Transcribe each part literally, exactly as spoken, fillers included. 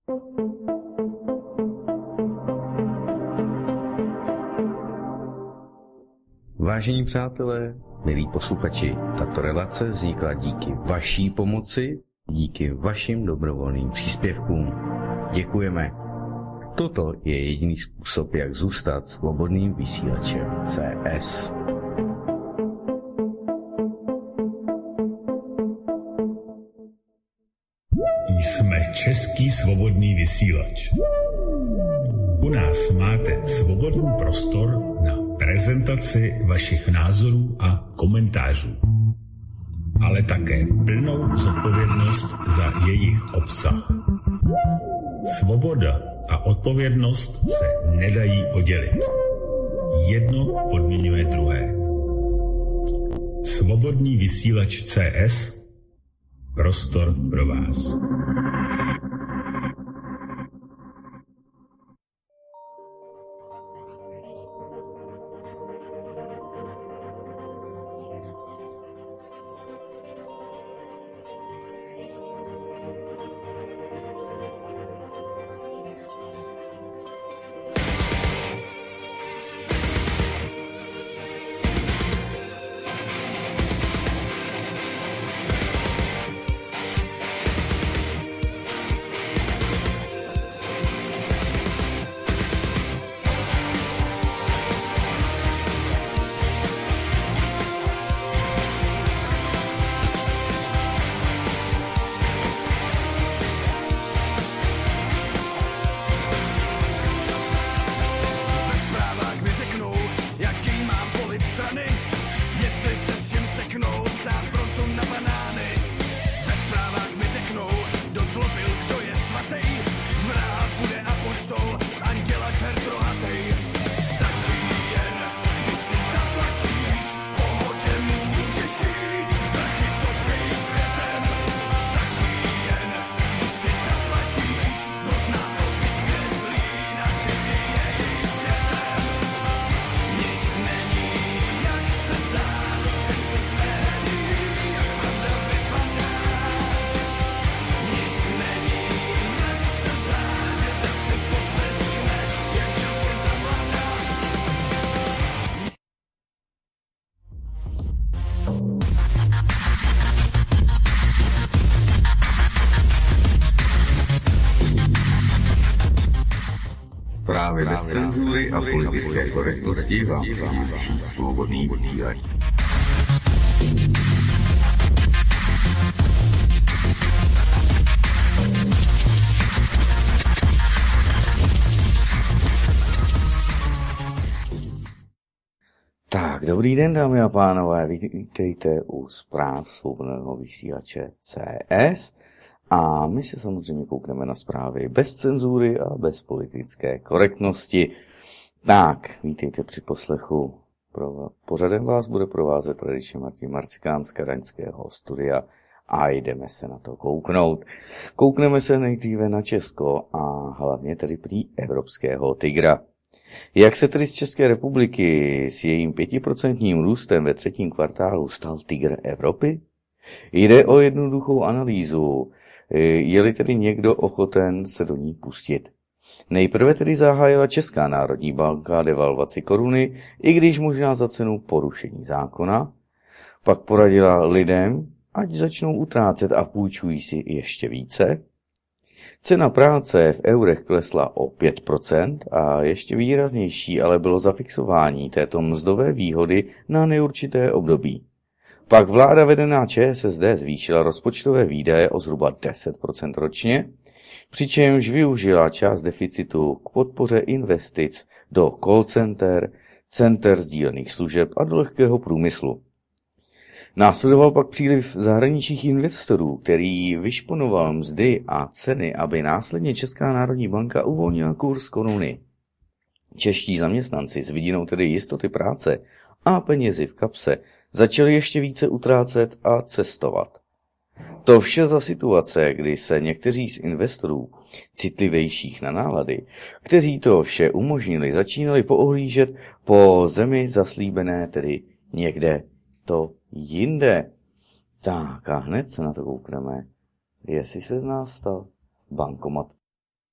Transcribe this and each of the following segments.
Vážení přátelé, milí posluchači, tato relace vznikla díky vaší pomoci, díky vašim dobrovolným příspěvkům. Děkujeme. Toto je jediný způsob, jak zůstat svobodným vysílačem C S. Jsme Český svobodný vysílač. U nás máte svobodný prostor na prezentaci vašich názorů a komentářů, ale také plnou zodpovědnost za jejich obsah. Svoboda a odpovědnost se nedají oddělit. Jedno podmiňuje druhé. Svobodný vysílač C S, prostor pro vás. Zprávy bez cenzury a politické korektnosti vám přináší svobodný vysílač. Tak, dobrý den, dámy a pánové, vítejte u zpráv svobodného vysílače C S. A my se samozřejmě koukneme na zprávy bez cenzury a bez politické korektnosti. Tak, vítejte při poslechu. Pro, pořadem vás bude provázet tradičně Martin Marcikán z Kadaňského studia a jdeme se na to kouknout. Koukneme se nejdříve na Česko a hlavně tedy prý evropského tygra. Jak se tedy z České republiky s jejím pětiprocentním růstem ve třetím kvartálu stal tygr Evropy? Jde o jednoduchou analýzu, je-li tedy někdo ochoten se do ní pustit. Nejprve tedy zahájila Česká národní banka devalvaci koruny, i když možná za cenu porušení zákona. Pak poradila lidem, ať začnou utrácet a půjčují si ještě více. Cena práce v eurech klesla o pět procent a ještě výraznější ale bylo zafixování této mzdové výhody na neurčité období. Pak vláda vedená Č S S D zvýšila rozpočtové výdaje o zhruba deset procent ročně, přičemž využila část deficitu k podpoře investic do call center, center sdílených služeb a do lehkého průmyslu. Následoval pak příliv zahraničních investorů, který vyšponoval mzdy a ceny, aby následně Česká národní banka uvolnila kurz koruny. Čeští zaměstnanci s vidinou tedy jistoty práce a penězi v kapse začali ještě více utrácet a cestovat. To vše za situace, kdy se někteří z investorů, citlivějších na nálady, kteří to vše umožnili, začínali poohlížet po zemi zaslíbené, tedy někde to jinde. Tak a hned se na to koukneme, jestli se z nás stal bankomat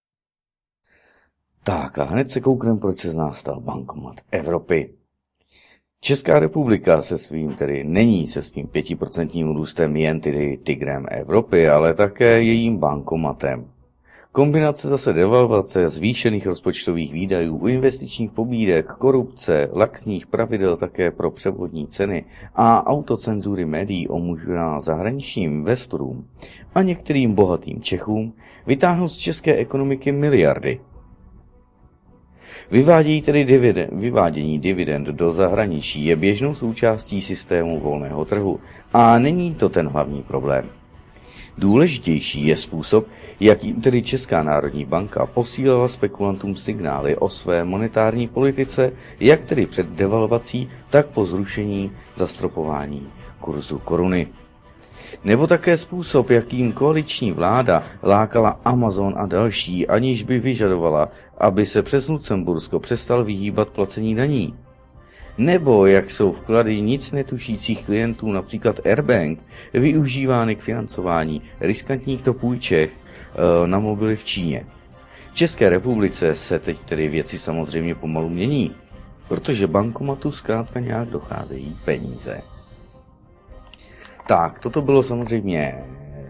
Tak a hned se koukneme, proč se z nás stal bankomat Evropy. Česká republika se svým, tedy není se svým pětiprocentním růstem jen tedy tigrem Evropy, ale také jejím bankomatem. Kombinace zase devalvace, zvýšených rozpočtových výdajů, investičních pobídek, korupce, laxních pravidel také pro převodní ceny a autocenzury médií umožňuje zahraničním investorům a některým bohatým Čechům vytáhnout z české ekonomiky miliardy. Vyvádění tedy dividend, vyvádění dividend do zahraničí je běžnou součástí systému volného trhu a není to ten hlavní problém. Důležitější je způsob, jakým tedy Česká národní banka posílala spekulantům signály o své monetární politice, jak tedy před devalvací, tak po zrušení zastropování kurzu koruny. Nebo také způsob, jakým koaliční vláda lákala Amazon a další, aniž by vyžadovala, aby se přes Lucembursko přestal vyhýbat placení daní. Nebo jak jsou vklady nic netušících klientů, například Airbank, využívány k financování riskantních to půjček e, na mobily v Číně. V České republice se teď tedy věci samozřejmě pomalu mění, protože bankomatu zkrátka nějak docházejí peníze. Tak, toto bylo samozřejmě,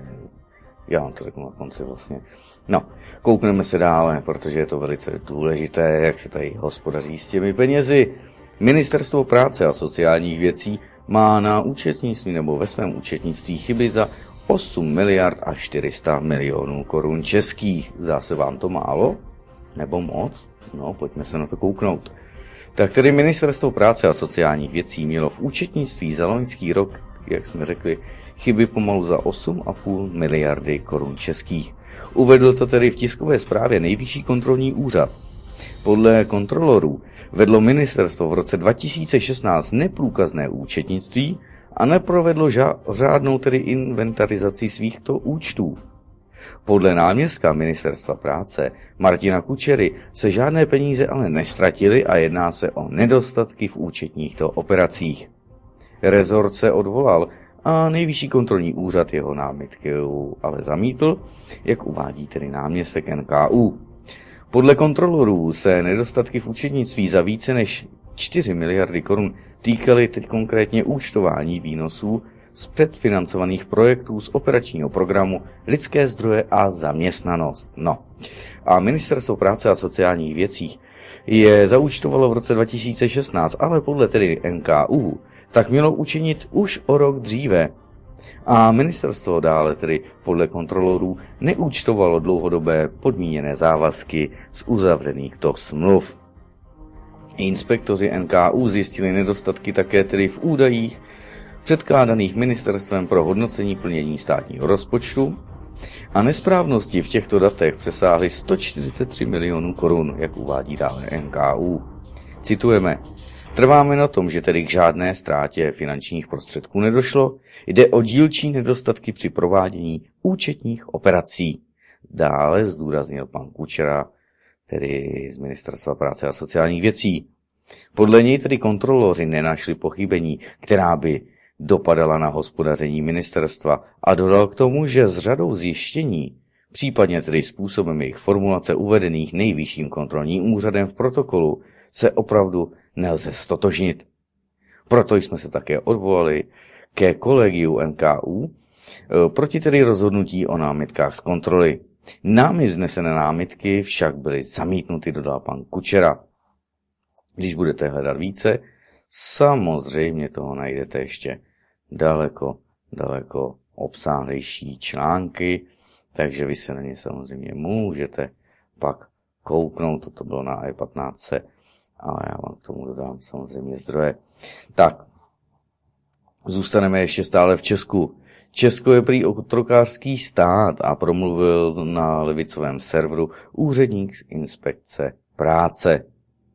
já vám to řeknu na konci vlastně. No, koukneme se dále, protože je to velice důležité, jak se tady hospodaří s těmi penězi. Ministerstvo práce a sociálních věcí má na účetnictví nebo ve svém účetnictví chyby za osm miliard a čtyři sta milionů korun českých. Zdá se vám to málo? Nebo moc? No, pojďme se na to kouknout. Tak tedy Ministerstvo práce a sociálních věcí mělo v účetnictví za loňský rok, jak jsme řekli, chyby pomalu za osm a půl miliardy korun českých. Uvedl to tedy v tiskové zprávě Nejvyšší kontrolní úřad. Podle kontrolorů vedlo ministerstvo v roce dva tisíce šestnáct neprůkazné účetnictví a neprovedlo řádnou tedy inventarizaci svýchto účtů. Podle náměstka ministerstva práce Martina Kučery se žádné peníze ale nestratily a jedná se o nedostatky v účetních operacích. Rezort se odvolal a Nejvyšší kontrolní úřad jeho námitky ale zamítl, jak uvádí tedy náměstek N K U. Podle kontrolorů se nedostatky v účetnictví za více než čtyři miliardy korun týkaly teď konkrétně účtování výnosů z předfinancovaných projektů z operačního programu Lidské zdroje a zaměstnanost. No. A Ministerstvo práce a sociálních věcí je zaúčtovalo v roce dva tisíce šestnáct, ale podle tedy N K U tak mělo učinit už o rok dříve. A ministerstvo dále tedy podle kontrolorů neúčtovalo dlouhodobé podmíněné závazky z uzavřených to smluv. Inspektoři N K U zjistili nedostatky také tedy v údajích předkládaných ministerstvem pro hodnocení plnění státního rozpočtu a nesprávnosti v těchto datech přesáhly sto čtyřicet tři milionů korun, jak uvádí dále N K U. Citujeme: Trváme na tom, že tedy k žádné ztrátě finančních prostředků nedošlo, jde o dílčí nedostatky při provádění účetních operací. Dále zdůraznil pan Kučera, tedy z Ministerstva práce a sociálních věcí. Podle něj tedy kontroloři nenašli pochybení, která by dopadala na hospodaření ministerstva a dodal k tomu, že s řadou zjištění, případně tedy způsobem jejich formulace uvedených Nejvyšším kontrolním úřadem v protokolu, se opravdu nelze stotožnit. Proto jsme se také odvolali ke kolegiu N K U proti tedy rozhodnutí o námitkách z kontroly. Námi vznesené námitky však byly zamítnuty, dodal pan Kučera. Když budete hledat více, samozřejmě toho najdete ještě daleko, daleko obsáhlejší články, takže vy se na ně samozřejmě můžete pak kouknout. Toto bylo na E patnáct, ale já vám k tomu dodám samozřejmě zdroje. Tak, zůstaneme ještě stále v Česku. Česko je prý otrokářský stát a promluvil na levicovém serveru úředník z inspekce práce.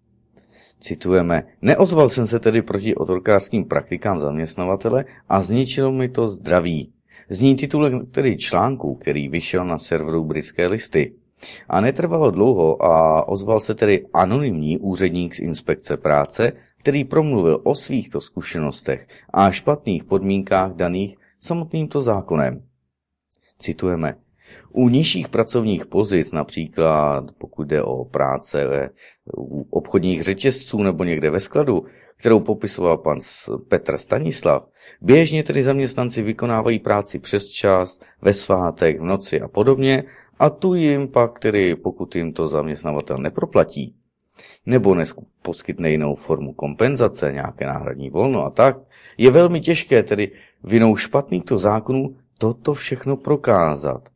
Citujeme: Neozval jsem se tedy proti otrokářským praktikám zaměstnavatele a zničilo mi to zdraví. Zní titulek tedy článku, který vyšel na serveru Britské listy. A netrvalo dlouho a ozval se tedy anonymní úředník z inspekce práce, který promluvil o svýchto zkušenostech a špatných podmínkách daných samotnýmto zákonem. Citujeme: U nižších pracovních pozic, například pokud jde o práce u obchodních řetězců nebo někde ve skladu, kterou popisoval pan Petr Stanislav, běžně tedy zaměstnanci vykonávají práci přes čas, ve svátek, v noci a podobně, a tu jim pak tedy, pokud jim to zaměstnavatel neproplatí, nebo poskytne jinou formu kompenzace, nějaké náhradní volno a tak, je velmi těžké tedy vinou špatnýchto zákonů toto všechno prokázat.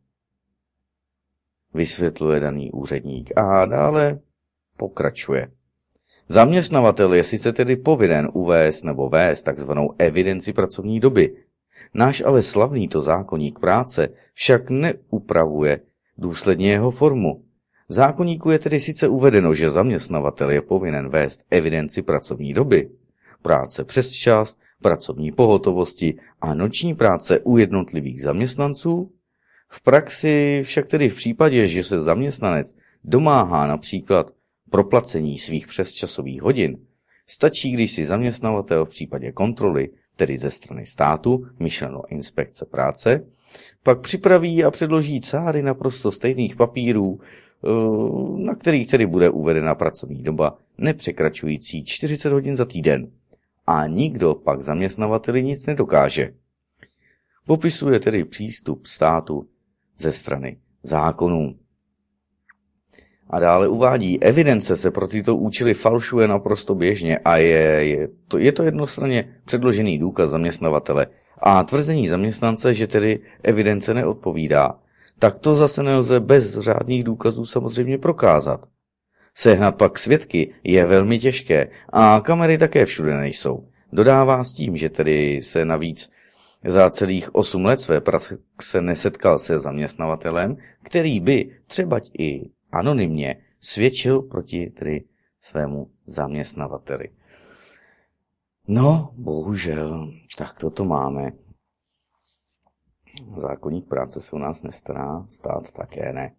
Vysvětluje daný úředník a dále pokračuje. Zaměstnavatel je sice tedy povinen uvést nebo vést takzvanou evidenci pracovní doby. Náš ale slavný to zákoník práce však neupravuje důsledně jeho formu. V zákoníku je tedy sice uvedeno, že zaměstnavatel je povinen vést evidenci pracovní doby, práce přes čas, pracovní pohotovosti a noční práce u jednotlivých zaměstnanců. V praxi však tedy v případě, že se zaměstnanec domáhá například proplacení svých přesčasových hodin, stačí, když si zaměstnavatel v případě kontroly, tedy ze strany státu, myšleno inspekce práce, pak připraví a předloží cáry naprosto stejných papírů, na kterých tedy bude uvedena pracovní doba nepřekračující čtyřicet hodin za týden. A nikdo pak zaměstnavateli nic nedokáže. Popisuje tedy přístup státu ze strany zákonů. A dále uvádí, evidence se pro tyto účely falšuje naprosto běžně a je, je, to, je to jednostranně předložený důkaz zaměstnavatele a tvrzení zaměstnance, že tedy evidence neodpovídá, tak to zase nelze bez řádných důkazů samozřejmě prokázat. Sehnat pak svědky je velmi těžké a kamery také všude nejsou. Dodává s tím, že tedy se navíc za celých osm let své praxe nesetkal se zaměstnavatelem, který by třeba i anonymně svědčil proti tedy svému zaměstnavateli. No, bohužel, tak toto máme. Zákoník práce se u nás nestará, stát také ne.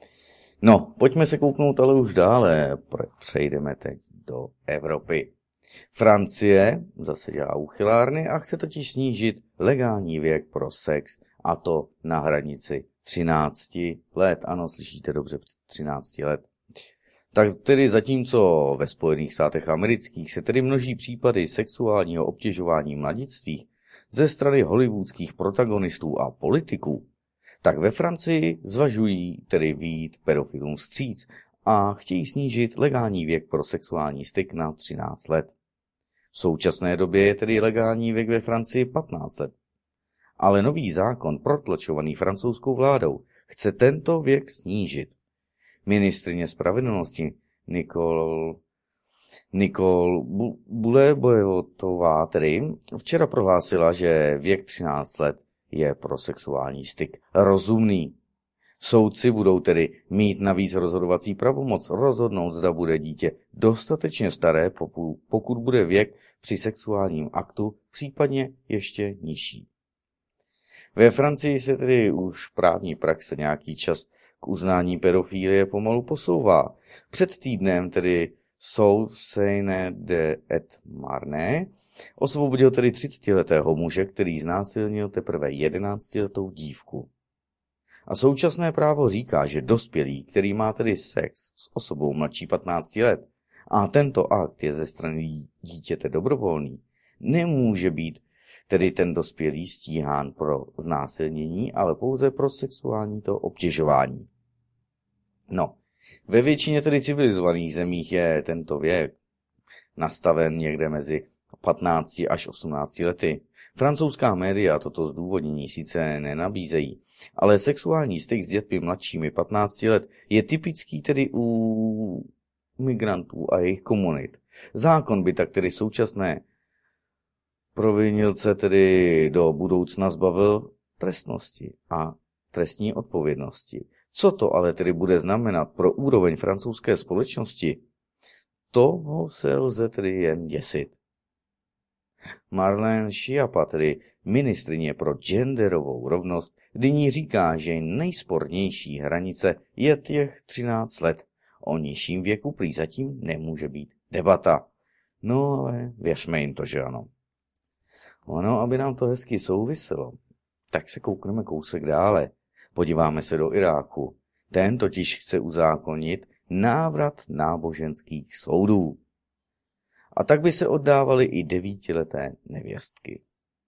No, pojďme se kouknout ale už dále, přejdeme teď do Evropy. Francie zase dělá úchylárny a chce totiž snížit legální věk pro sex, a to na hranici třinácti let. Ano, slyšíte dobře, třinácti let. Tak tedy zatímco ve Spojených státech amerických se tedy množí případy sexuálního obtěžování mladistvých ze strany hollywoodských protagonistů a politiků, tak ve Francii zvažují tedy vyjít pedofilům vstříc a chtějí snížit legální věk pro sexuální styk na třináct let. V současné době je tedy legální věk ve Francii patnáct let. Ale nový zákon protlačovaný francouzskou vládou chce tento věk snížit. Ministryně spravedlnosti Nicole, Nicole Bulebojotová tedy včera prohlásila, že věk třináct let je pro sexuální styk rozumný. Soudci budou tedy mít navíc rozhodovací pravomoc rozhodnout, zda bude dítě dostatečně staré, pokud bude věk při sexuálním aktu případně ještě nižší. Ve Francii se tedy už právní praxe nějaký čas k uznání pedofilie pomalu posouvá. Před týdnem tedy soud v Seine-et-Marne osvobodil tedy třicetiletého muže, který znásilnil teprve jedenáctiletou dívku. A současné právo říká, že dospělý, který má tedy sex s osobou mladší patnácti let, a tento akt je ze strany dítěte dobrovolný, nemůže být tedy ten dospělý stíhán pro znásilnění, ale pouze pro sexuální to obtěžování. No, ve většině tedy civilizovaných zemích je tento věk nastaven někde mezi patnácti až osmnácti lety. Francouzská média toto zdůvodnění sice nenabízejí, ale sexuální styk s dětmi mladšími patnácti let je typický tedy u migrantů a jejich komunit. Zákon by tak tedy současné provinilce tedy do budoucna zbavil trestnosti a trestní odpovědnosti. Co to ale tedy bude znamenat pro úroveň francouzské společnosti? Toho se lze tedy jen děsit. Marlène Schiappa, tedy ministryně pro genderovou rovnost, nyní říká, že nejspornější hranice je těch třináct let. O nižším věku prý zatím nemůže být debata. No ale věřme jim to, že ano. Ono, aby nám to hezky souviselo, tak se koukneme kousek dále. Podíváme se do Iráku. Ten totiž chce uzákonit návrat náboženských soudů. A tak by se oddávaly i devítileté nevěstky.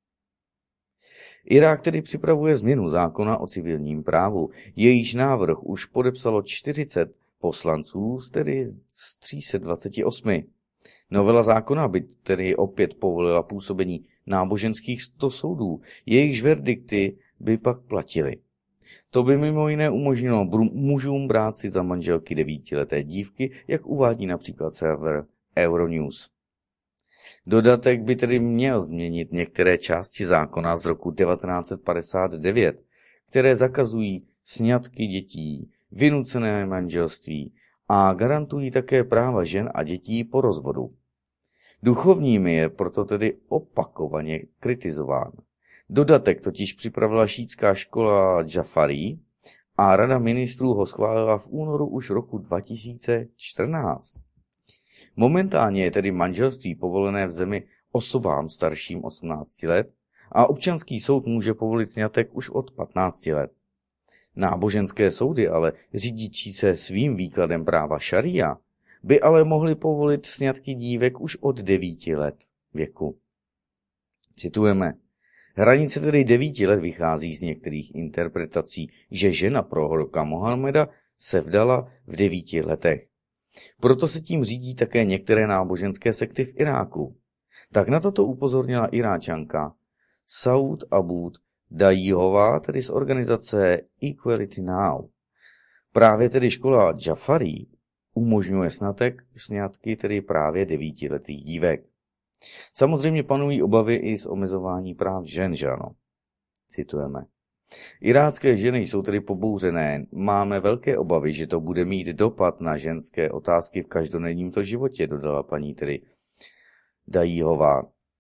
Irák tedy připravuje změnu zákona o civilním právu. Jejíž návrh už podepsalo čtyřicet poslanců, tedy z tři sta dvacet osm. Novela zákona by tedy opět povolila působení náboženských soudů. Jejichž verdikty by pak platily. To by mimo jiné umožnilo mužům brát si za manželky devítileté dívky, jak uvádí například server Euronews. Dodatek by tedy měl změnit některé části zákona z roku devatenáct set padesát devět, které zakazují sňatky dětí, vynucené manželství a garantují také práva žen a dětí po rozvodu. Duchovními je proto tedy opakovaně kritizován. Dodatek totiž připravila šítská škola Džafarí a Rada ministrů ho schválila v únoru už roku dva tisíce čtrnáct. Momentálně je tedy manželství povolené v zemi osobám starším osmnácti let a občanský soud může povolit sňatek už od patnácti let. Náboženské soudy ale řídící se svým výkladem práva šaria by ale mohly povolit sňatky dívek už od devíti let věku. Citujeme. Hranice tedy devíti let vychází z některých interpretací, že žena proroka Mohameda se vdala v devíti letech. Proto se tím řídí také některé náboženské sekty v Iráku. Tak na toto upozornila Iráčanka Saud Abud Dajíhová, tedy z organizace Equality Now. Právě tedy škola Džafarí umožňuje sňatek, sňatky tedy právě devítiletých dívek. Samozřejmě panují obavy i z omezování práv žen, že ano? Citujeme. Irácké ženy jsou tedy pobouřené. Máme velké obavy, že to bude mít dopad na ženské otázky v každodenním to životě, dodala paní tedy Dajíhová.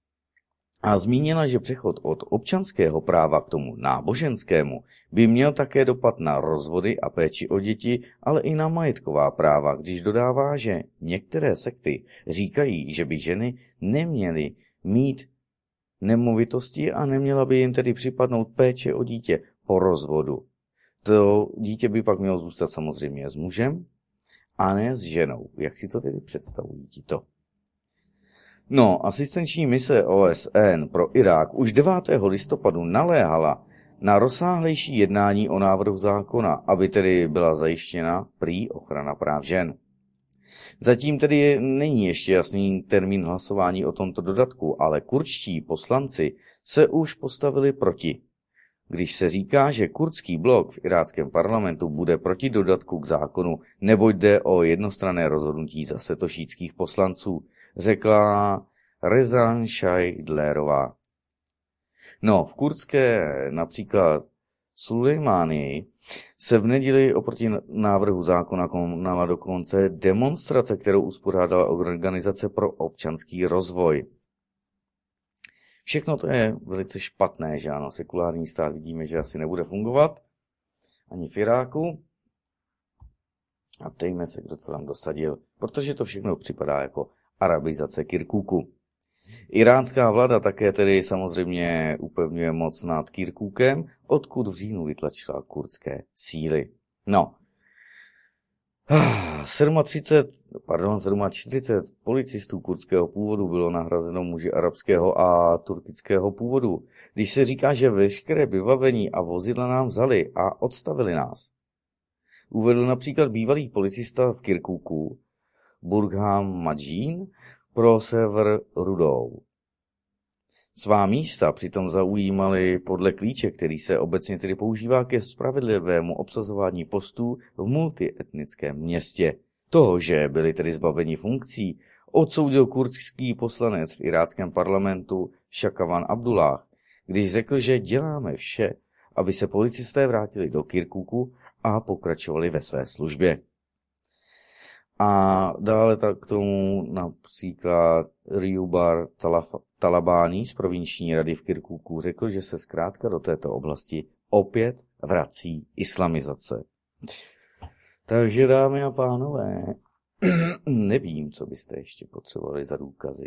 A zmínila, že přechod od občanského práva k tomu náboženskému by měl také dopad na rozvody a péči o děti, ale i na majetková práva, když dodává, že některé sekty říkají, že by ženy neměly mít nemovitosti a neměla by jim tedy připadnout péče o dítě po rozvodu. To dítě by pak mělo zůstat samozřejmě s mužem a ne s ženou. Jak si to tedy představují tito? No, asistenční mise O S N pro Irák už devátého listopadu naléhala na rozsáhlejší jednání o návrhu zákona, aby tedy byla zajištěna prý ochrana práv žen. Zatím tedy je, není ještě jasný termín hlasování o tomto dodatku, ale kurdští poslanci se už postavili proti. Když se říká, že kurdský blok v iráckém parlamentu bude proti dodatku k zákonu, neboť jde o jednostranné rozhodnutí zase to šítských poslanců, řekla Rezan Šajdlerová. No, v kurdské například Sulejmánii se v neděli oproti návrhu zákona konala dokonce demonstrace, kterou uspořádala Organizace pro občanský rozvoj. Všechno to je velice špatné, že ano, sekulární stát vidíme, že asi nebude fungovat, ani v Iráku. A ptejme se, kdo to tam dosadil, protože to všechno připadá jako arabizace Kirkuku. Iránská vláda také tedy samozřejmě upevňuje moc nad Kirkukem, odkud v říjnu vytlačila kurdské síly. No, třicet sedm, pardon, čtyřicet sedm policistů kurdského původu bylo nahrazeno muži arabského a turkického původu. Když se říká, že veškeré vybavení a vozidla nám vzali a odstavili nás. Uvedl například bývalý policista v Kirkuku, Burgham Majin, pro server Rudou. Svá místa přitom zaujímali podle klíče, který se obecně tedy používá ke spravedlivému obsazování postů v multietnickém městě. Toho, že byli tedy zbaveni funkcí, odsoudil kurdský poslanec v iráckém parlamentu Šakavan Abdullah, když řekl, že děláme vše, aby se policisté vrátili do Kirkuku a pokračovali ve své službě. A dále tak k tomu například Riubar Talabani z provinční rady v Kirkuku řekl, že se zkrátka do této oblasti opět vrací islamizace. Takže dámy a pánové, nevím, co byste ještě potřebovali za důkazy.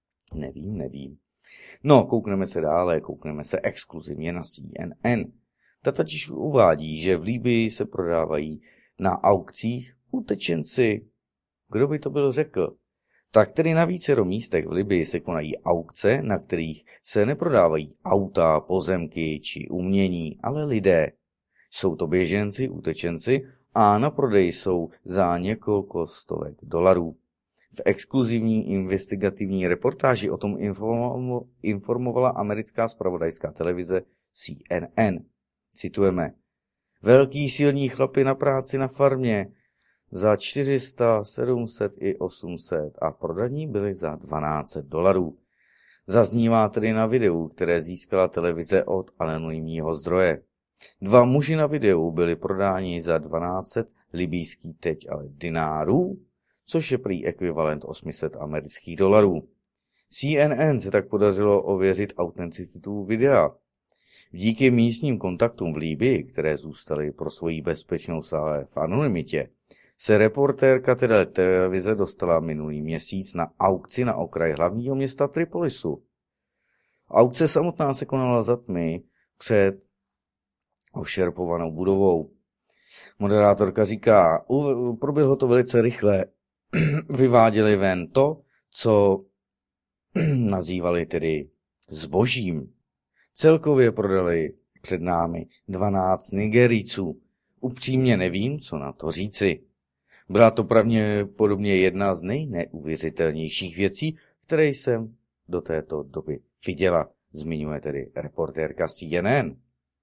Nevím, nevím. No, koukneme se dále, koukneme se exkluzivně na C N N. Ta totiž uvádí, že v Libyi se prodávají na aukcích utečenci. Kdo by to byl řekl? Tak tedy na vícero místech v Libyi se konají aukce, na kterých se neprodávají auta, pozemky či umění, ale lidé. Jsou to běženci, utečenci a na prodej jsou za několik stovek dolarů. V exkluzivní investigativní reportáži o tom informovala americká zpravodajská televize C N N. Citujeme: Velký silní chlapi na práci na farmě za čtyři sta, sedm set i osm set a prodaní byly za dvanáct set dolarů. Zaznívá tedy na videu, které získala televize od anonymního zdroje. Dva muži na videu byli prodáni za dvanáct set libýských teď ale dinárů, což je prý ekvivalent osm set amerických dolarů. C N N se tak podařilo ověřit autenticitu videa. Díky místním kontaktům v Libyi, které zůstaly pro svoji bezpečnost ale v anonymitě, se reportérka teda televize dostala minulý měsíc na aukci na okraj hlavního města Tripolisu. Aukce samotná se konala za tmy před ošerpovanou budovou. Moderátorka říká, proběhlo to velice rychle. Vyváděli ven to, co nazývali tedy zbožím. Celkově prodali před námi dvanáct Nigerijců. Upřímně nevím, co na to říci. Byla to pravděpodobně jedna z nejneuvěřitelnějších věcí, které jsem do této doby viděla, zmiňuje tedy reportérka C N N.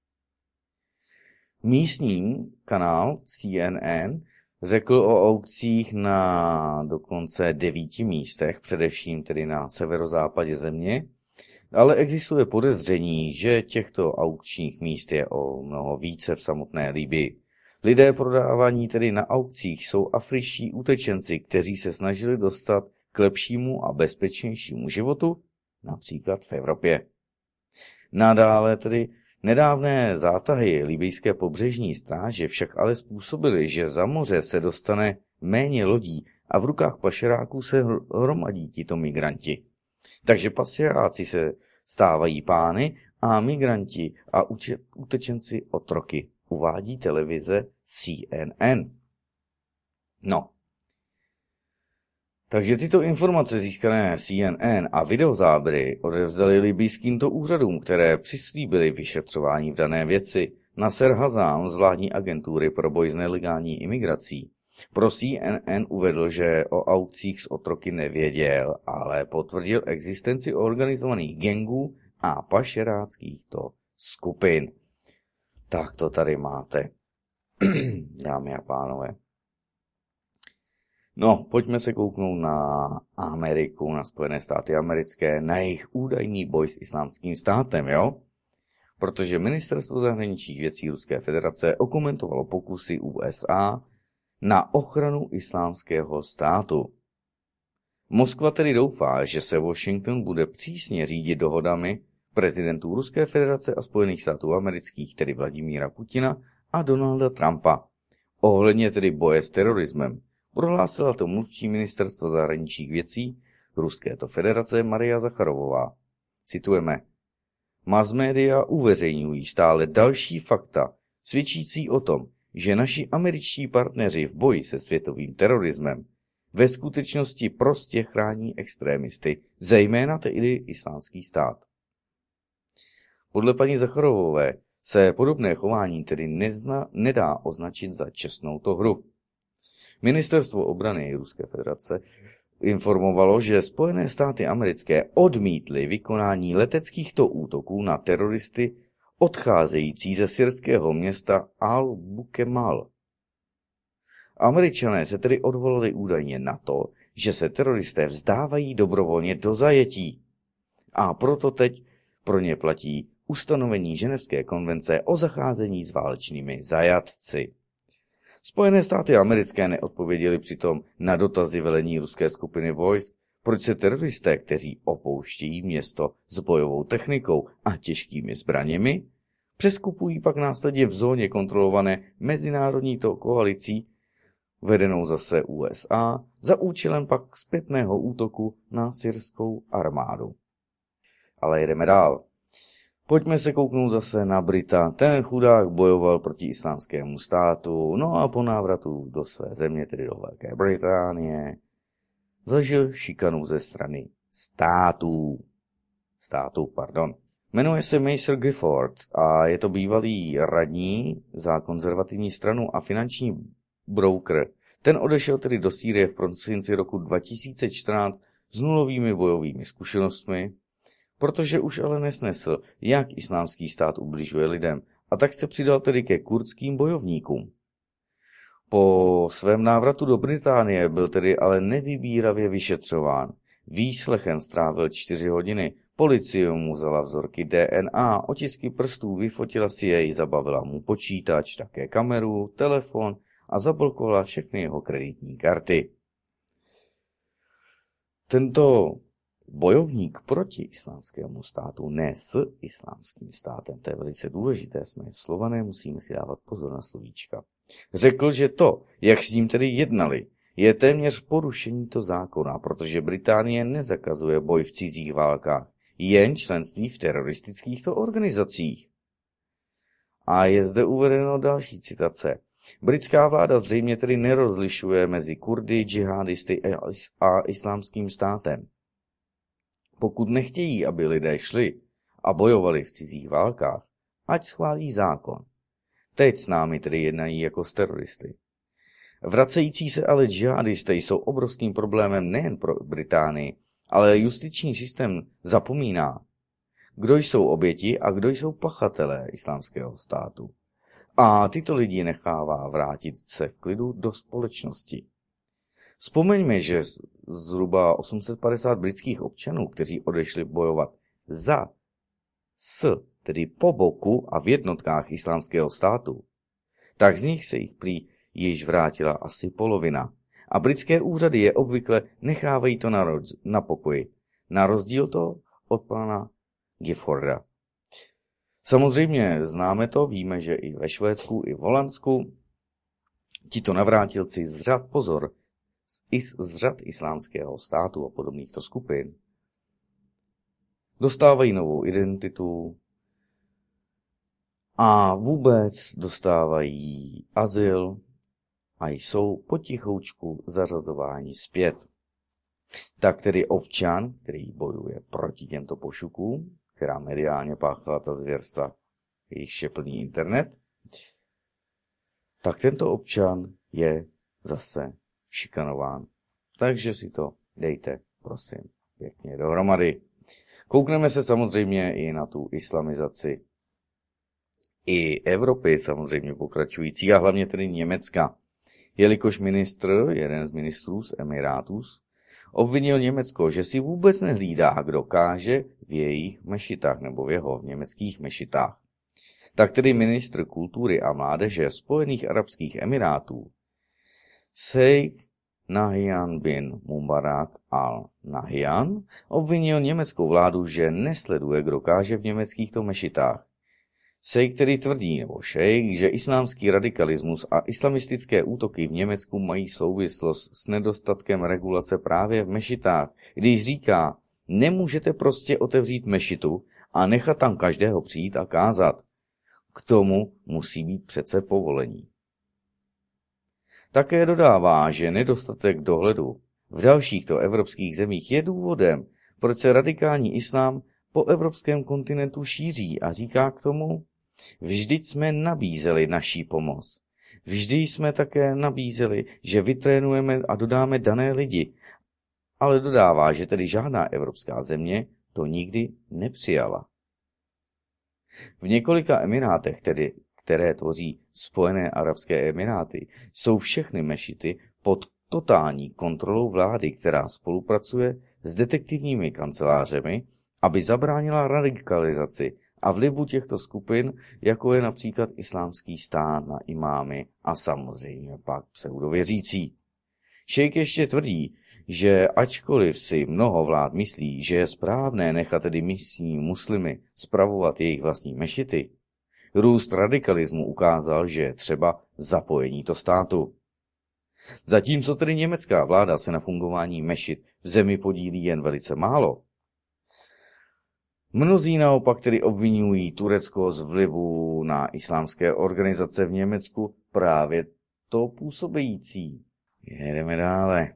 Místní kanál C N N řekl o aukcích na dokonce devíti místech, především tedy na severozápadě země, ale existuje podezření, že těchto aukčních míst je o mnoho více v samotné Libyi. Lidé prodávaní tedy na aukcích jsou afričtí utečenci, kteří se snažili dostat k lepšímu a bezpečnějšímu životu, například v Evropě. Nadále tedy nedávné zátahy libyjské pobřežní stráže však ale způsobily, že za moře se dostane méně lodí a v rukách pašeráků se hromadí tito migranti. Takže pašeráci se stávají pány a migranti a utečenci otroky, uvádí televize C N N. No. Takže tyto informace získané C N N a videozáběry odevzdali libijským úřadům, které přislíbily vyšetřování v dané věci. Nasser Hazam z vládní agentury pro boj s nelegální imigrací pro C N N uvedl, že o aukcích s otroky nevěděl, ale potvrdil existenci organizovaných gangů a pašeráckýchto skupin. Tak to tady máte, dámy a pánové. No, pojďme se kouknout na Ameriku, na Spojené státy americké, na jejich údajný boj s islámským státem, jo? Protože ministerstvo zahraničních věcí Ruské federace okomentovalo pokusy U S A na ochranu islámského státu. Moskva tedy doufá, že se Washington bude přísně řídit dohodami prezidentů Ruské federace a Spojených států amerických, tedy Vladimíra Putina a Donalda Trumpa, ohledně tedy boje s terorismem. Prohlásila to mluvčí ministerstva zahraničních věcí Ruské federace Maria Zacharovová. Citujeme: Masmédia uveřejňují stále další fakta, svědčící o tom, že naši američtí partneři v boji se světovým terorismem ve skutečnosti prostě chrání extrémisty, zejména tedy islámský stát. Podle paní Zacharovové se podobné chování tedy nezna, nedá označit za čestnou to hru. Ministerstvo obrany Ruské federace informovalo, že Spojené státy americké odmítly vykonání leteckýchto útoků na teroristy odcházející ze syrského města Al-Bukemal. Američané se tedy odvolali údajně na to, že se teroristé vzdávají dobrovolně do zajetí. A proto teď pro ně platí ustanovení Ženevské konvence o zacházení s válečnými zajatci. Spojené státy americké neodpověděly přitom na dotazy velení ruské skupiny vojsk, proč se teroristé, kteří opouštějí město s bojovou technikou a těžkými zbraněmi, přeskupují pak následně v zóně kontrolované mezinárodní koalicí, vedenou zase U S A, za účelem pak zpětného útoku na syrskou armádu. Ale jdeme dál. Pojďme se kouknout zase na Brita. Ten chudák bojoval proti islámskému státu, no a po návratu do své země, tedy do Velké Británie, zažil šikanu ze strany států. Států, pardon. Jmenuje se Maser Gifford a je to bývalý radní za konzervativní stranu a finanční broker. Ten odešel tedy do Sýrie v prosinci roku dva tisíce čtrnáct s nulovými bojovými zkušenostmi, protože už ale nesnesl, jak islámský stát ubližuje lidem, a tak se přidal tedy ke kurdským bojovníkům. Po svém návratu do Británie byl tedy ale nevybíravě vyšetřován. Výslechem strávil čtyři hodiny, policie mu vzala vzorky D N A, otisky prstů vyfotila si jej, zabavila mu počítač, také kameru, telefon a zablokovala všechny jeho kreditní karty. Tento bojovník proti islámskému státu, ne s islámským státem, to je velice důležité, jsme Slované, musíme si dávat pozor na slovíčka, řekl, že to, jak s ním tedy jednali, je téměř porušení to zákona, protože Británie nezakazuje boj v cizích válkách, jen členství v teroristických to organizacích. A je zde uvedeno další citace. Britská vláda zřejmě tedy nerozlišuje mezi Kurdy, džihadisty a islámským státem. Pokud nechtějí, aby lidé šli a bojovali v cizích válkách, ať schválí zákon. Teď s námi tedy jednají jako s teroristy. Vracející se ale džihadisté jsou obrovským problémem nejen pro Británii, ale justiční systém zapomíná, kdo jsou oběti a kdo jsou pachatelé islámského státu. A tyto lidi nechává vrátit se v klidu do společnosti. Vzpomeňme, že zhruba osm set padesát britských občanů, kteří odešli bojovat za, s, tedy po boku a v jednotkách islámského státu, tak z nich se jich prý již vrátila asi polovina. A britské úřady je obvykle nechávají to na, roz, na pokoji. Na rozdíl to od pana Gifforda. Samozřejmě známe to, víme, že i ve Švédsku, i v Holandsku tito navrátilci z řad, pozor, z, z řad islámského státu a podobných skupin dostávají novou identitu a vůbec dostávají azyl a jsou potichoučku zařazováni zpět. Tak tedy občan, který bojuje proti těmto pošukům, která mediálně páchala ta zvěrstva, jejichž je plný internet, tak tento občan je zase šikanován. Takže si to dejte, prosím, pěkně dohromady. Koukneme se samozřejmě i na tu islamizaci i Evropy, samozřejmě pokračující, a hlavně tedy Německa. Jelikož ministr, jeden z ministrů z Emirátů, obvinil Německo, že si vůbec nehlídá, kdo káže v jejich mešitách nebo v jeho německých mešitách. Tak tedy ministr kultury a mládeže Spojených arabských emirátů Sheikh Nahyan bin Mubarak al-Nahyan obvinil německou vládu, že nesleduje, kdo káže v německých to mešitách. Sheikh tedy tvrdí, nebo šejk, že islámský radikalismus a islamistické útoky v Německu mají souvislost s nedostatkem regulace právě v mešitách, když říká, nemůžete prostě otevřít mešitu a nechat tam každého přijít a kázat. K tomu musí být přece povolení. Také dodává, že nedostatek dohledu v dalšíchto evropských zemích je důvodem, proč se radikální islám po evropském kontinentu šíří, a říká k tomu, vždyť jsme nabízeli naší pomoc. Vždy jsme také nabízeli, že vytrénujeme a dodáme dané lidi, ale dodává, že tedy žádná evropská země to nikdy nepřijala. V několika emirátech, tedy, které tvoří Spojené arabské emiráty, jsou všechny mešity pod totální kontrolou vlády, která spolupracuje s detektivními kancelářemi, aby zabránila radikalizaci a vlivu těchto skupin, jako je například islámský stát na imámy a samozřejmě pak pseudověřící. Šejk ještě tvrdí, že ačkoliv si mnoho vlád myslí, že je správné nechat tedy místní muslimy spravovat jejich vlastní mešity, růst radikalismu ukázal, že je třeba zapojení to státu. Zatímco tedy německá vláda se na fungování mešit v zemi podílí jen velice málo, Mnozí naopak tedy obvinují Turecko z vlivu na islámské organizace v Německu, právě to působící. Jedeme dále.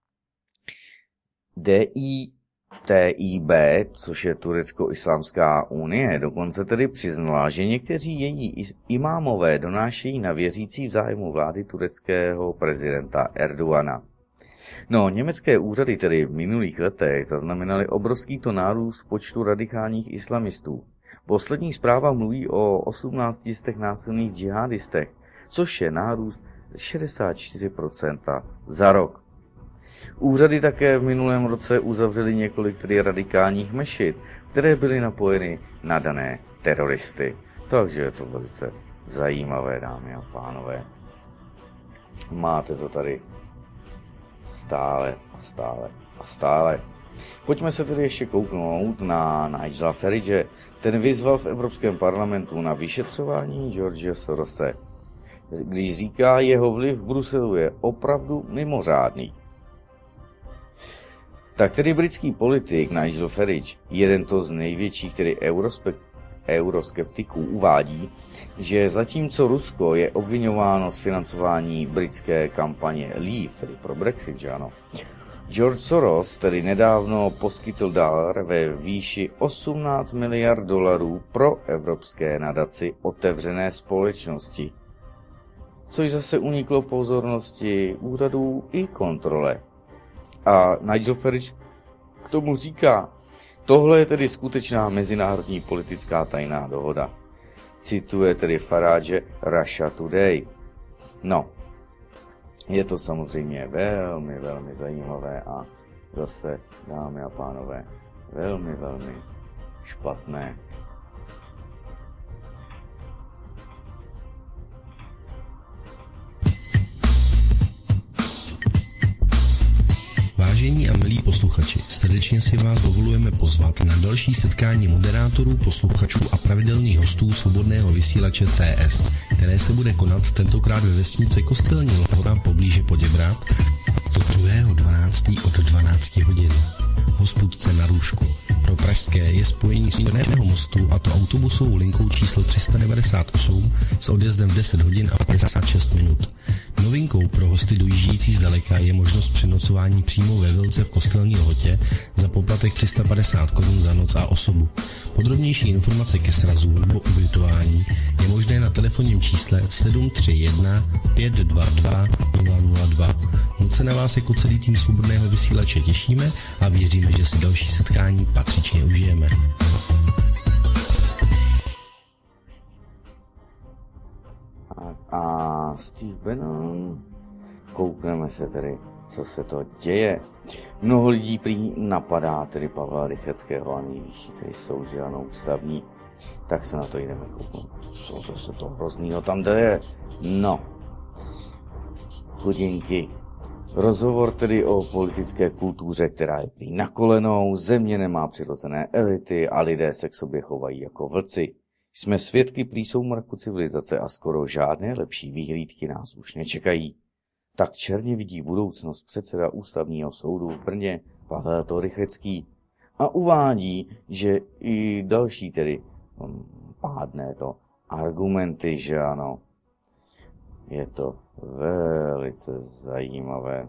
D I T I B, což je Turecko-islámská unie, dokonce tedy přiznala, že někteří její imámové donášejí na věřící v zájmu vlády tureckého prezidenta Erdogana. No, německé úřady tedy v minulých letech zaznamenaly obrovský to nárůst počtu radikálních islamistů. Poslední zpráva mluví o osmnácti stech násilných džihadistech, což je nárůst šedesát čtyři procent za rok. Úřady také v minulém roce uzavřely několik tedy radikálních mešit, které byly napojeny na dané teroristy. Takže je to velice zajímavé, dámy a pánové. Máte to tady stále a stále a stále. Pojďme se tedy ještě kouknout na Nigela Farage. Ten vyzval v Evropském parlamentu na vyšetřování George Sorose, když říká, jeho vliv v Bruselu je opravdu mimořádný. Tak tedy britský politik Nigel Farage, jeden to z největších tedy euroskeptiků, uvádí, že zatímco Rusko je obvinováno z financování britské kampaně Leave, tedy pro Brexit, že ano, George Soros tedy nedávno poskytl dar ve výši osmnáct miliard dolarů pro evropské nadaci Otevřené společnosti, což zase uniklo pozornosti úřadů i kontrole. A Nigel Farage k tomu říká, tohle je tedy skutečná mezinárodní politická tajná dohoda. Cituje tedy Farage Russia Today. No, je to samozřejmě velmi, velmi zajímavé a zase, dámy a pánové, velmi, velmi špatné. Vážení a milí posluchači, srdečně si vás dovolujeme pozvat na další setkání moderátorů, posluchačů a pravidelných hostů svobodného vysílače C S, které se bude konat tentokrát ve vesnici Kostelní Lhota poblíže Poděbrad do druhého dvanáctého od dvanácti hodin. Hospůdce na Růžku. Pro pražské je spojení s Jiného mostu, a to autobusovou linkou číslo tři sta devadesát osm s odjezdem v deset hodin a padesát šest minut. Novinkou pro hosty dojíždějící zdaleka je možnost přenocování přímo ve Vilce v Kostelní Lhotě za poplatek tři sta padesát korun za noc a osobu. Podrobnější informace ke srazu nebo ubytování je možné na telefonním čísle sedm tři jedna pět dva dva nula nula dva. Moc se na vás jako celý tým svobodného vysílače těšíme a věříme, že si další setkání patřičně užijeme. A Steve Bannon, koukneme se tedy, co se to děje. Mnoho lidí prý napadá tedy Pavla Rychetského a nejvyšší tedy soud, že ano, ústavní, tak se na to jdeme kouknout. Co zase to hroznýho tam děje? No, chudinky. Rozhovor tedy o politické kultuře, která je prý na kolenou, země nemá přirozené elity a lidé se k sobě chovají jako vlci. Jsme svědky prý soumraku civilizace a skoro žádné lepší výhlídky nás už nečekají. Tak černě vidí budoucnost předseda ústavního soudu v Brně Pavel Rychetský a uvádí, že i další tedy um, pádné to argumenty, že ano. Je to velice zajímavé.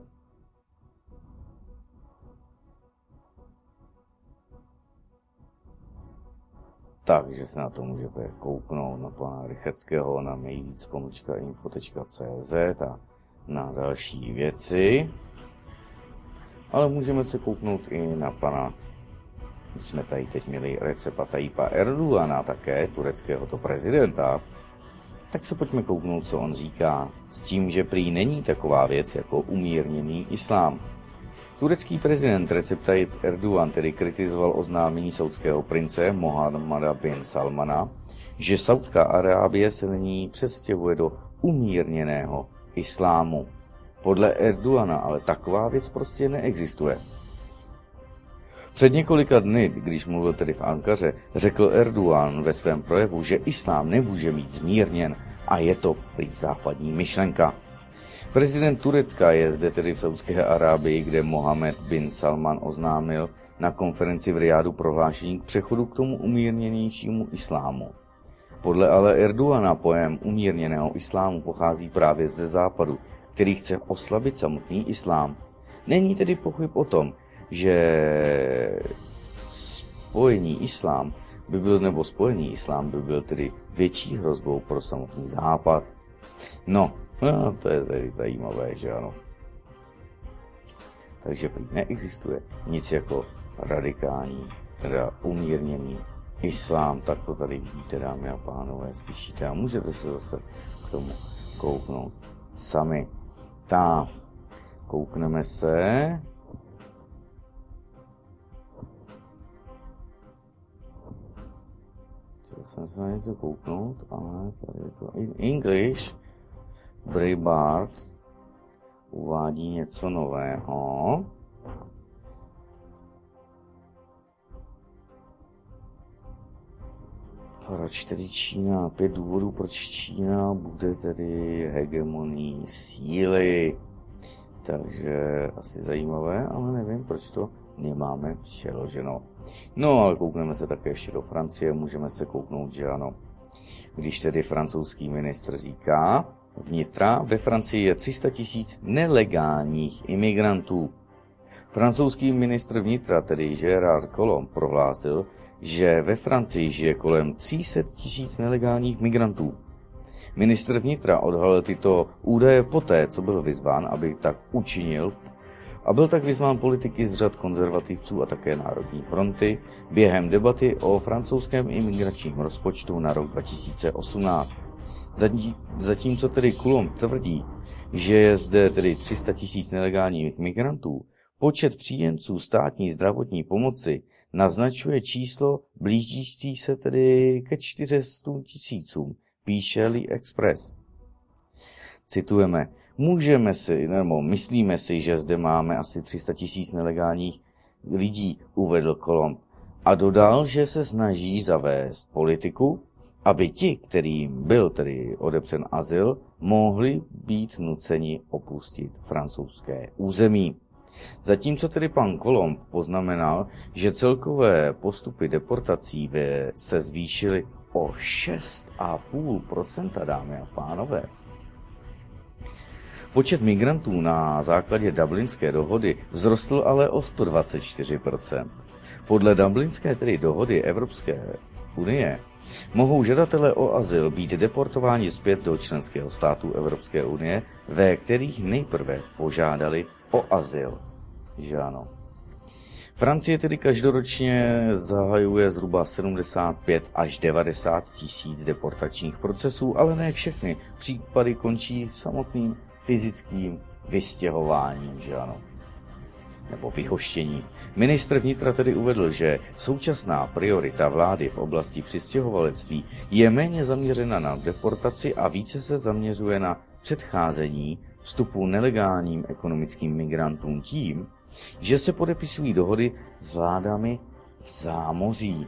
Takže se na to můžete kouknout na pana Rychetského na nejvíc pomlčka info tečka cé zet a na další věci. Ale můžeme se kouknout i na pana, my jsme tady teď měli Recepa Tayyipa Erdogana také, tureckého to prezidenta, tak se pojďme kouknout, co on říká, s tím, že prý není taková věc jako umírněný islám. Turecký prezident Recep Tayyip Erdogan tedy kritizoval oznámení saudského prince Mohammada bin Salmana, že Saudská Arábie se nyní přestěhuje do umírněného islámu. Podle Erdogana ale taková věc prostě neexistuje. Před několika dny, když mluvil tedy v Ankaře, řekl Erdogan ve svém projevu, že islám nemůže být zmírněn a je to prý západní myšlenka. Prezident Turecka je zde tedy v Saudské Arábii, kde Mohammed bin Salman oznámil, na konferenci v Rijádu prohlášení k přechodu k tomu umírněnějšímu islámu. Podle ale Erdogana pojem umírněného islámu pochází právě ze západu, který chce oslabit samotný islám. Není tedy pochyb o tom, že spojený islám by byl, nebo spojený islám by byl tedy větší hrozbou pro samotný západ. No, no to je zajímavé, že ano. Takže prý neexistuje nic jako radikální, teda umírněný islám, tak to tady vidíte, dámy a pánové, slyšíte a můžete se zase k tomu kouknout sami. Tak, koukneme se. Chtěl jsem se na něco kouknout, ale tady je to in English. Breitbart uvádí něco nového. Proč tedy Čína? Pět důvodů, proč Čína bude tedy hegemonii síly. Takže asi zajímavé, ale nevím, proč to nemáme přeloženo. No, ale koukneme se také ještě do Francie, můžeme se kouknout, že ano. Když tedy francouzský ministr říká, vnitra ve Francii je tři sta tisíc nelegálních imigrantů. Francouzský ministr vnitra, tedy Gérard Collomb, prohlásil, že ve Francii žije kolem tři sta tisíc nelegálních migrantů. Ministr vnitra odhalil tyto údaje poté, co byl vyzván, aby tak učinil, a byl tak vyzván politiky z řad konzervativců a také Národní fronty během debaty o francouzském imigračním rozpočtu na rok dva tisíce osmnáct. Zatímco tedy Collomb tvrdí, že je zde tedy tři sta tisíc nelegálních migrantů, počet příjemců státní zdravotní pomoci naznačuje číslo blížící se tedy ke čtyřem stům tisícům, píše Lee Express. Citujeme, můžeme si, nebo myslíme si, že zde máme asi tři sta tisíc nelegálních lidí, uvedl Collomb. A dodal, že se snaží zavést politiku, aby ti, kterým byl tedy odepřen azyl, mohli být nuceni opustit francouzské území. Zatímco tedy pan Collomb poznamenal, že celkové postupy deportací se zvýšily o šest celá pět procenta, dámy a pánové. Počet migrantů na základě Dublinské dohody vzrostl ale o sto dvacet čtyři procent. Podle Dublinské tedy dohody Evropské unie mohou žadatelé o azyl být deportováni zpět do členského státu Evropské unie, ve kterých nejprve požádali o azyl. Že ano. Francie tedy každoročně zahajuje zhruba sedmdesát pět až devadesát tisíc deportačních procesů, ale ne všechny případy končí samotným fyzickým vystěhováním, že ano, nebo vyhoštěním. Ministr vnitra tedy uvedl, že současná priorita vlády v oblasti přistěhovalectví je méně zaměřena na deportaci a více se zaměřuje na předcházení vstupu nelegálním ekonomickým migrantům tím, že se podepisují dohody s vládami v zámoří.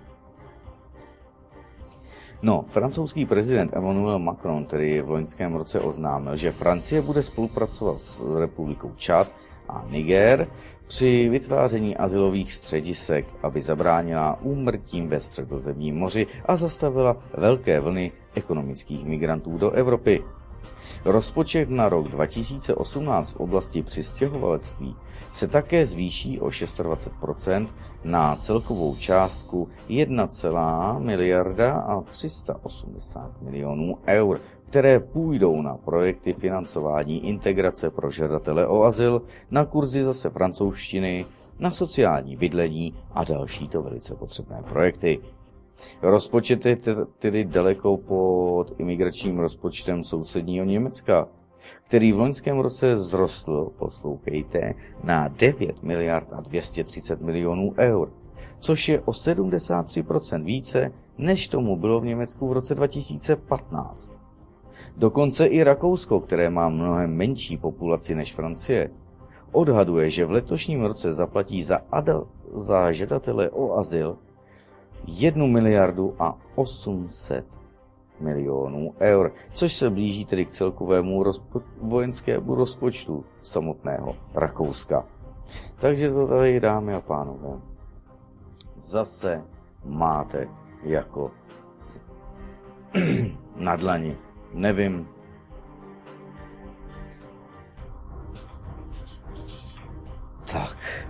No, francouzský prezident Emmanuel Macron tedy v loňském roce oznámil, že Francie bude spolupracovat s republikou Čad a Niger při vytváření azylových středisek, aby zabránila úmrtím ve Středozemním moři a zastavila velké vlny ekonomických migrantů do Evropy. Rozpočet na rok dva tisíce osmnáct v oblasti přistěhovalectví se také zvýší o dvacet šest procent na celkovou částku jedna celá miliarda a tři sta osmdesát milionů eur, které půjdou na projekty financování integrace pro žadatele o azyl, na kurzy zase francouzštiny, na sociální bydlení a další to velice potřebné projekty. Rozpočet je tedy daleko pod imigračním rozpočtem sousedního Německa, který v loňském roce vzrostl, poslouchejte, na devět miliard a dvě stě třicet milionů eur, což je o sedmdesát tři procent více, než tomu bylo v Německu v roce dva tisíce patnáct. Dokonce i Rakousko, které má mnohem menší populaci než Francie, odhaduje, že v letošním roce zaplatí za, adel, za žadatele o azyl jednu miliardu a osm set milionů eur, což se blíží tedy k celkovému rozpo- vojenskému rozpočtu samotného Rakouska. Takže to tady, dámy a pánové, zase máte jako na dlani. Nevím. Tak.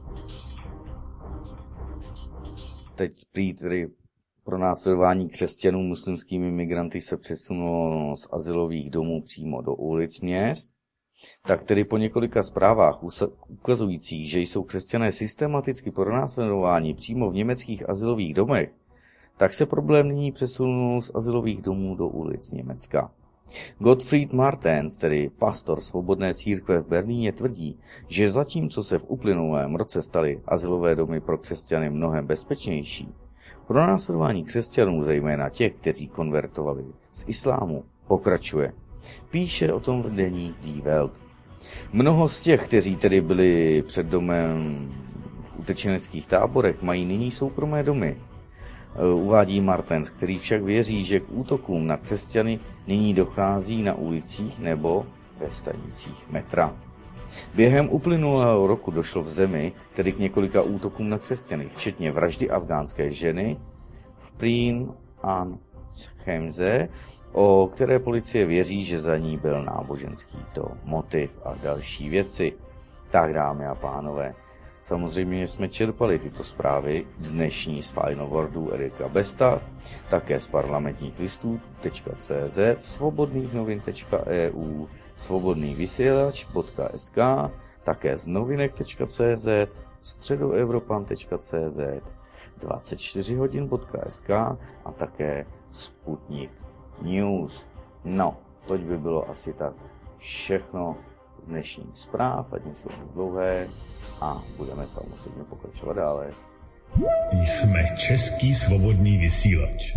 Teď prý tedy pronásledování křesťanů muslimskými migranty se přesunulo z azylových domů přímo do ulic měst. Tak tedy po několika zprávách ukazujících, že jsou křesťané systematicky pronásledováni přímo v německých azylových domech, tak se problém nyní přesunul z azylových domů do ulic Německa. Gottfried Martens, tedy pastor Svobodné církve v Berlíně, tvrdí, že zatímco se v uplynulém roce staly azylové domy pro křesťany mnohem bezpečnější, pronásledování křesťanů, zejména těch, kteří konvertovali z islámu, pokračuje. Píše o tom v deník Die Welt. Mnoho z těch, kteří tedy byli před domem v utečeneckých táborech, mají nyní soukromé domy. Uvádí Martens, který však věří, že k útokům na křesťany nyní dochází na ulicích nebo ve stanicích metra. Během uplynulého roku došlo v zemi tedy k několika útokům na křesťany, včetně vraždy afgánské ženy v Prien an Chemze, o které policie věří, že za ní byl náboženský to motiv a další věci. Tak, dámy a pánové, samozřejmě jsme čerpali tyto zprávy dnešní z Final Wordu Erika Besta, také z parlamentních listů tečka cé zet, svobodných novin tečka é ú, svobodný vysílač tečka es ká, také z novinek tečka cé zet, středoevropan tečka cé zet, dvacet čtyři hodin tečka es ká a také Sputnik News. No, toť by bylo asi tak všechno z dnešních zpráv, ať nejsou dlouhé a budeme samozřejmě pokračovat dále. Jsme Český svobodný vysílač.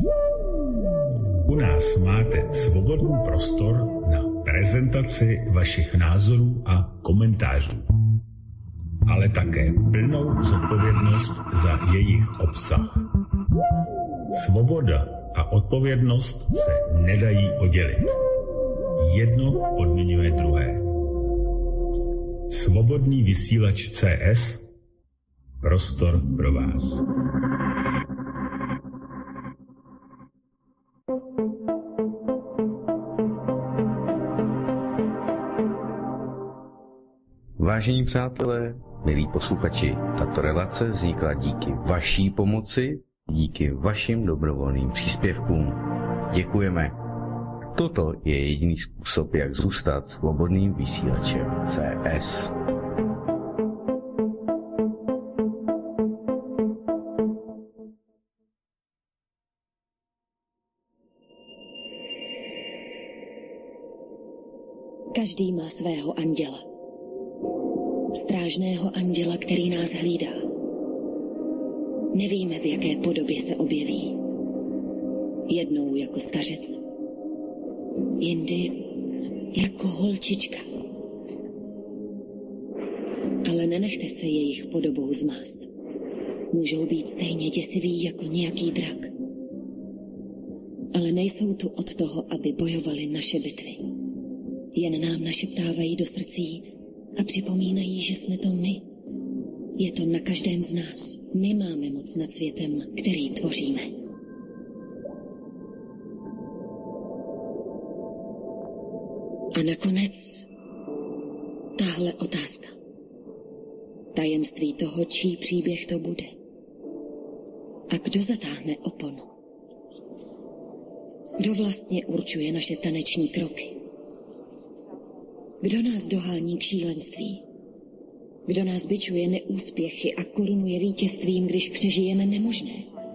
U nás máte svobodný prostor na prezentaci vašich názorů a komentářů, ale také plnou zodpovědnost za jejich obsah. Svoboda a odpovědnost se nedají oddělit. Jedno podmiňuje druhé. Svobodný vysílač C S, prostor pro vás. Vážení přátelé, milí posluchači, tato relace vznikla díky vaší pomoci, díky vašim dobrovolným příspěvkům. Děkujeme. Toto je jediný způsob, jak zůstat svobodným vysílačem C S. Každý má svého anděla. Strážného anděla, který nás hlídá. Nevíme, v jaké podobě se objeví. Jednou jako stařec, jindy jako holčička. Ale nenechte se jejich podobou zmást. Můžou být stejně děsiví jako nějaký drak. Ale nejsou tu od toho, aby bojovali naše bitvy. Jen nám našeptávají do srdcí a připomínají, že jsme to my. Je to na každém z nás. My máme moc nad světem, který tvoříme. A nakonec tahle otázka. Tajemství toho, čí příběh to bude. A kdo zatáhne oponu? Kdo vlastně určuje naše taneční kroky? Kdo nás dohání k šílenství? Kdo nás bičuje neúspěchy a korunuje vítězstvím, když přežijeme nemožné?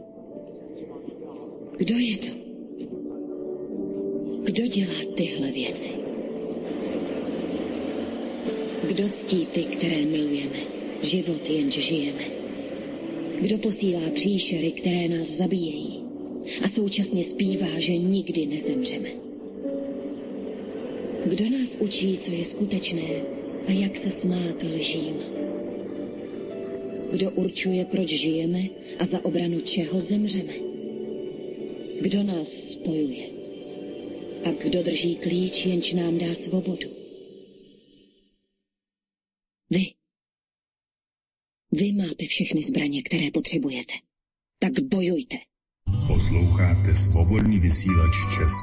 Kdo je to? Kdo dělá tyhle věci? Kdo ctí ty, které milujeme? Život jenž žijeme. Kdo posílá příšery, které nás zabíjejí a současně zpívá, že nikdy nezemřeme? Kdo nás učí, co je skutečné a jak se smát lžím? Kdo určuje, proč žijeme a za obranu čeho zemřeme? Kdo nás spojuje? A kdo drží klíč, jenž nám dá svobodu? Vy. Vy máte všechny zbraně, které potřebujete. Tak bojujte. Posloucháte Svobodný vysílač Český.